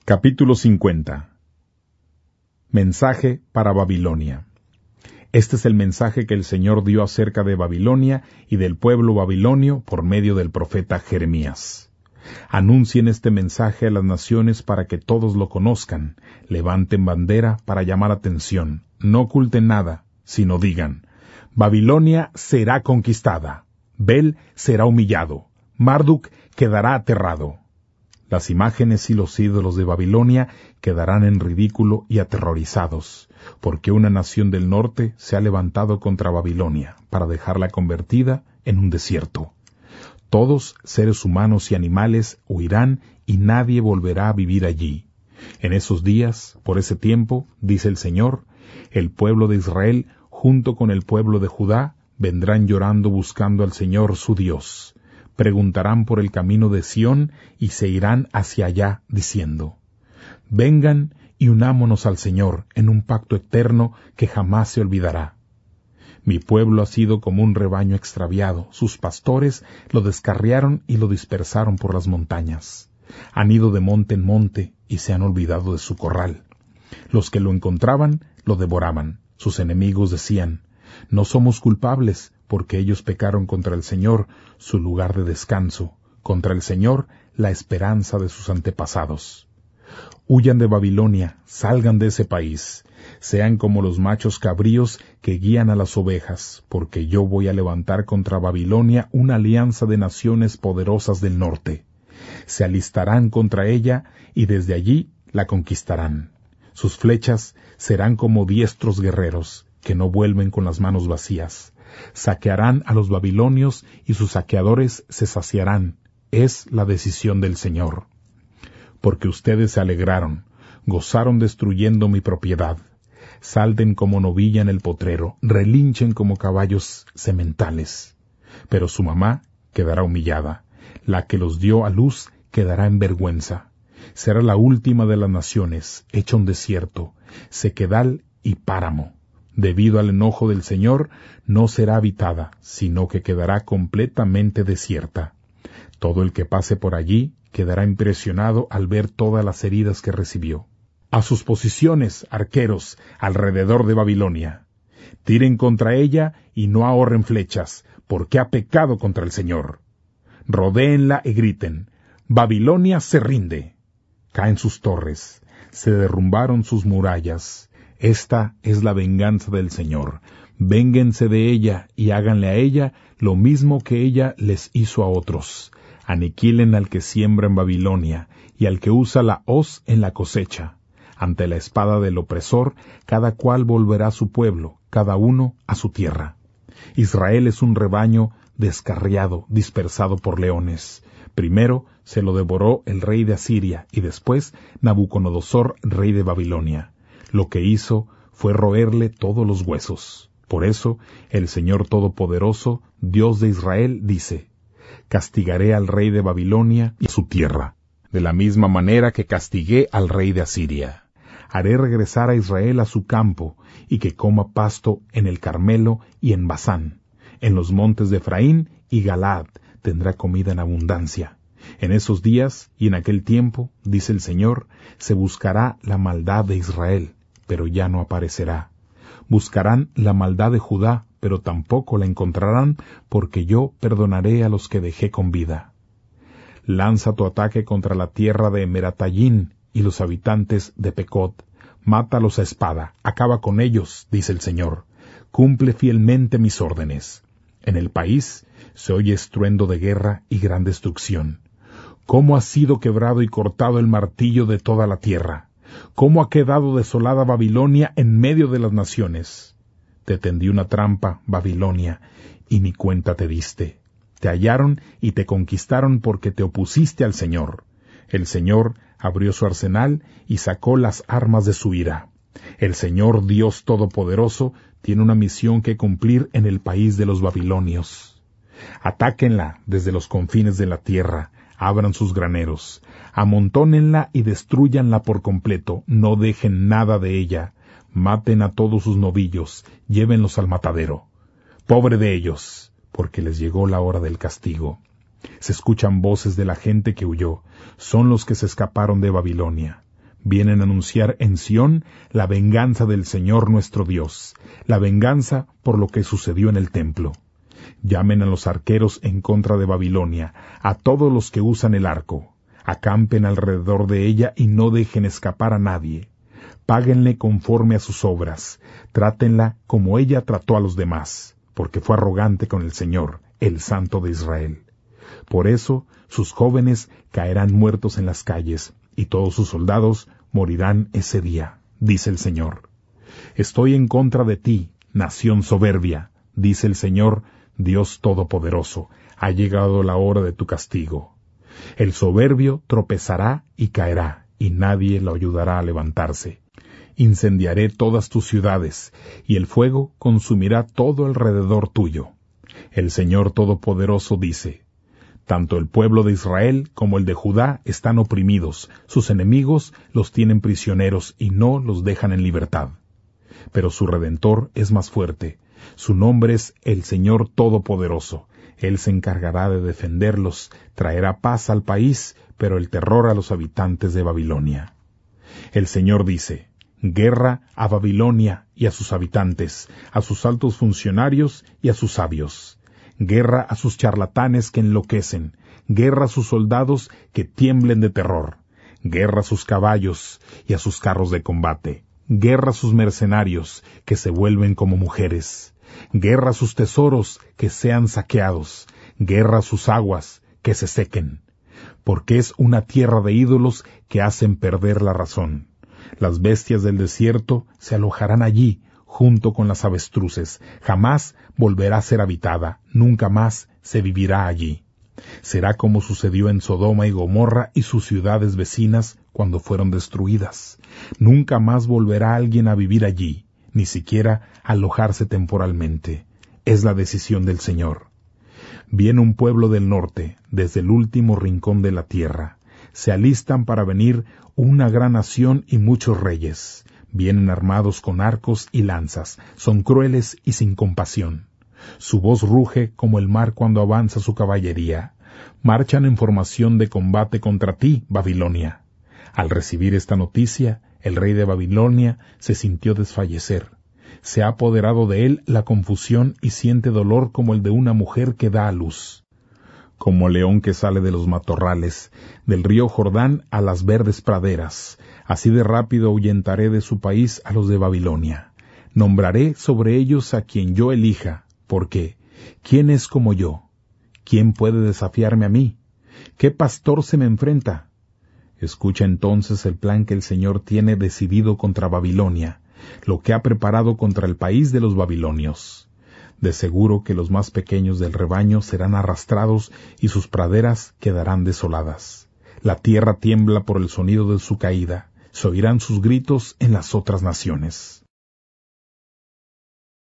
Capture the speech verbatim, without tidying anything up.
Capítulo cincuenta. Mensaje para Babilonia. Este es el mensaje que el Señor dio acerca de Babilonia y del pueblo babilonio por medio del profeta Jeremías. Anuncien este mensaje a las naciones para que todos lo conozcan, levanten bandera para llamar atención, no oculten nada, sino digan: Babilonia será conquistada, Bel será humillado, Marduk quedará aterrado. Las imágenes y los ídolos de Babilonia quedarán en ridículo y aterrorizados, porque una nación del norte se ha levantado contra Babilonia para dejarla convertida en un desierto. Todos, seres humanos y animales, huirán y nadie volverá a vivir allí. En esos días, por ese tiempo, dice el Señor, el pueblo de Israel, junto con el pueblo de Judá, vendrán llorando buscando al Señor su Dios. Preguntarán por el camino de Sión y se irán hacia allá, diciendo: Vengan y unámonos al Señor en un pacto eterno que jamás se olvidará. Mi pueblo ha sido como un rebaño extraviado, sus pastores lo descarriaron y lo dispersaron por las montañas. Han ido de monte en monte y se han olvidado de su corral. Los que lo encontraban lo devoraban. Sus enemigos decían: No somos culpables, porque ellos pecaron contra el Señor, su lugar de descanso, contra el Señor, la esperanza de sus antepasados. Huyan de Babilonia, salgan de ese país, sean como los machos cabríos que guían a las ovejas, porque yo voy a levantar contra Babilonia una alianza de naciones poderosas del norte. Se alistarán contra ella y desde allí la conquistarán. Sus flechas serán como diestros guerreros, que no vuelven con las manos vacías. Saquearán a los babilonios y sus saqueadores se saciarán. Es la decisión del Señor. Porque ustedes se alegraron, gozaron destruyendo mi propiedad. Salten como novilla en el potrero, relinchen como caballos sementales. Pero su mamá quedará humillada, la que los dio a luz quedará en vergüenza. Será la última de las naciones, hecha un desierto, sequedal y páramo. Debido al enojo del Señor, no será habitada, sino que quedará completamente desierta. Todo el que pase por allí quedará impresionado al ver todas las heridas que recibió. A sus posiciones, arqueros, alrededor de Babilonia. Tiren contra ella y no ahorren flechas, porque ha pecado contra el Señor. Rodéenla y griten: Babilonia se rinde. Caen sus torres, se derrumbaron sus murallas. Esta es la venganza del Señor. Vénguense de ella y háganle a ella lo mismo que ella les hizo a otros. Aniquilen al que siembra en Babilonia y al que usa la hoz en la cosecha. Ante la espada del opresor, cada cual volverá a su pueblo, cada uno a su tierra. Israel es un rebaño descarriado, dispersado por leones. Primero se lo devoró el rey de Asiria y después Nabucodonosor, rey de Babilonia. Lo que hizo fue roerle todos los huesos. Por eso, el Señor Todopoderoso, Dios de Israel, dice: Castigaré al rey de Babilonia y su tierra, de la misma manera que castigué al rey de Asiria. Haré regresar a Israel a su campo, y que coma pasto en el Carmelo y en Basán. En los montes de Efraín y Galaad tendrá comida en abundancia. En esos días y en aquel tiempo, dice el Señor, se buscará la maldad de Israel, pero ya no aparecerá. Buscarán la maldad de Judá, pero tampoco la encontrarán, porque yo perdonaré a los que dejé con vida. Lanza tu ataque contra la tierra de Meratayín y los habitantes de Pecot. Mátalos a espada, acaba con ellos, dice el Señor. Cumple fielmente mis órdenes. En el país se oye estruendo de guerra y gran destrucción. ¿Cómo ha sido quebrado y cortado el martillo de toda la tierra? ¿Cómo ha quedado desolada Babilonia en medio de las naciones? Te tendí una trampa, Babilonia, y ni cuenta te diste. Te hallaron y te conquistaron porque te opusiste al Señor. El Señor abrió su arsenal y sacó las armas de su ira. El Señor Dios Todopoderoso tiene una misión que cumplir en el país de los babilonios. Atáquenla desde los confines de la tierra, abran sus graneros, amontónenla y destrúyanla por completo, no dejen nada de ella, maten a todos sus novillos, llévenlos al matadero. Pobre de ellos, porque les llegó la hora del castigo. Se escuchan voces de la gente que huyó, son los que se escaparon de Babilonia. Vienen a anunciar en Sión la venganza del Señor nuestro Dios, la venganza por lo que sucedió en el templo. Llamen a los arqueros en contra de Babilonia, a todos los que usan el arco. Acampen alrededor de ella y no dejen escapar a nadie. Páguenle conforme a sus obras, trátenla como ella trató a los demás, porque fue arrogante con el Señor, el Santo de Israel. Por eso sus jóvenes caerán muertos en las calles, y todos sus soldados morirán ese día, dice el Señor. Estoy en contra de ti, nación soberbia, dice el Señor, Dios Todopoderoso, ha llegado la hora de tu castigo. El soberbio tropezará y caerá, y nadie lo ayudará a levantarse. Incendiaré todas tus ciudades, y el fuego consumirá todo alrededor tuyo. El Señor Todopoderoso dice, tanto el pueblo de Israel como el de Judá están oprimidos, sus enemigos los tienen prisioneros y no los dejan en libertad. Pero su Redentor es más fuerte, su nombre es el Señor Todopoderoso. Él se encargará de defenderlos, traerá paz al país, pero el terror a los habitantes de Babilonia. El Señor dice, guerra a Babilonia y a sus habitantes, a sus altos funcionarios y a sus sabios. Guerra a sus charlatanes que enloquecen, guerra a sus soldados que tiemblen de terror, guerra a sus caballos y a sus carros de combate, guerra a sus mercenarios que se vuelven como mujeres, guerra a sus tesoros que sean saqueados, guerra a sus aguas que se sequen, porque es una tierra de ídolos que hacen perder la razón. Las bestias del desierto se alojarán allí, junto con las avestruces, jamás volverá a ser habitada, nunca más se vivirá allí. Será como sucedió en Sodoma y Gomorra y sus ciudades vecinas cuando fueron destruidas. Nunca más volverá alguien a vivir allí, ni siquiera a alojarse temporalmente. Es la decisión del Señor. Viene un pueblo del norte, desde el último rincón de la tierra. Se alistan para venir una gran nación y muchos reyes. Vienen armados con arcos y lanzas, son crueles y sin compasión. Su voz ruge como el mar cuando avanza su caballería. Marchan en formación de combate contra ti, Babilonia. Al recibir esta noticia, el rey de Babilonia se sintió desfallecer. Se ha apoderado de él la confusión y siente dolor como el de una mujer que da a luz. Como león que sale de los matorrales, del río Jordán a las verdes praderas, así de rápido ahuyentaré de su país a los de Babilonia. Nombraré sobre ellos a quien yo elija, porque ¿quién es como yo? ¿Quién puede desafiarme a mí? ¿Qué pastor se me enfrenta? Escucha entonces el plan que el Señor tiene decidido contra Babilonia, lo que ha preparado contra el país de los babilonios. De seguro que los más pequeños del rebaño serán arrastrados y sus praderas quedarán desoladas. La tierra tiembla por el sonido de su caída, se oirán sus gritos en las otras naciones.